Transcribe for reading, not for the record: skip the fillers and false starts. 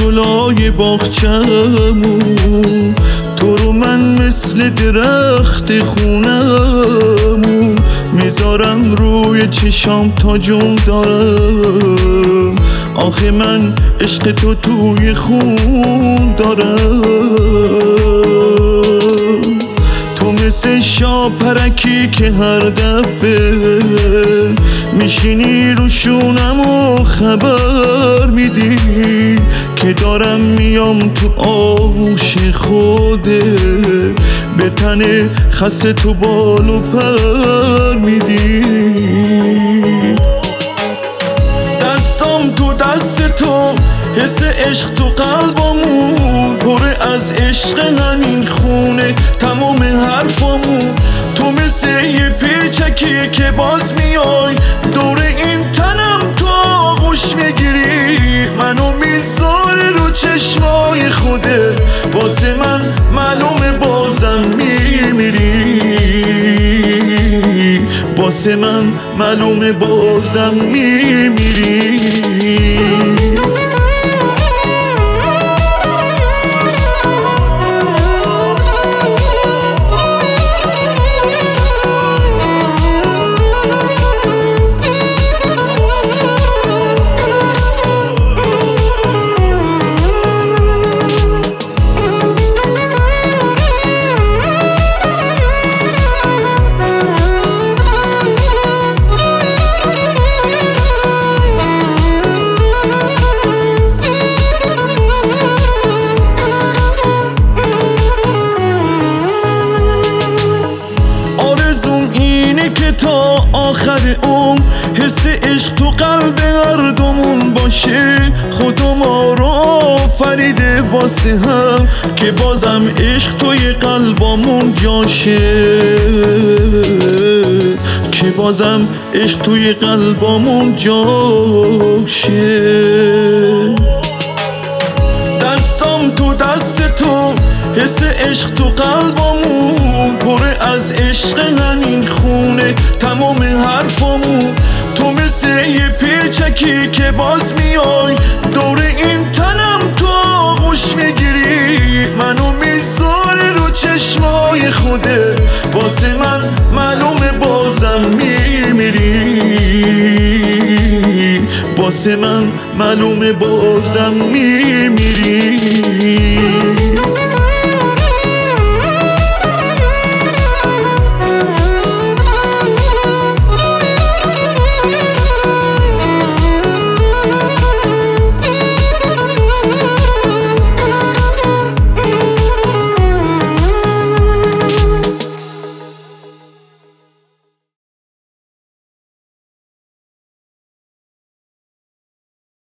جلوی باغچه‌مون، تو رو من مثل درخت خونمون میذارم روی چشام تا جون دارم. آخه من عشق تو توی خون دارم. تو مثل شاپرکی که هر دفعه میشینی رو شونم و خبر میدی که دارم میام تو آغوش خوده، به تن خسته تو بال و پر میدی. دستام تو دست تو، حس عشق تو قلبمون، پر از عشق همین خونه تمام حرفامون. تو مثل یه پیچکی که باز میای دور این تنم، تو آغوش میگیری منو میذاری رو چشمای خوده. واسه من معلومه بازم میمیری، واسه من معلومه بازم میمیری. که تا آخر عمر حس عشق تو قلب هر دومون باشه. خدا ما رو آفریده واسه هم که بازم عشق توی قلبامون جاشه، که بازم عشق توی قلبامون جاشه. دستام تو دست تو، حس عشق تو قلبمون، پر از عشق همین خونه تمام حرفامون. تو مثل یه پیچکی که باز میای دور این تنم، تو آغوش میگیری منو میذاری رو چشمای خوده. واسه من معلومه بازم میمیری، واسه من معلومه بازم میمیری.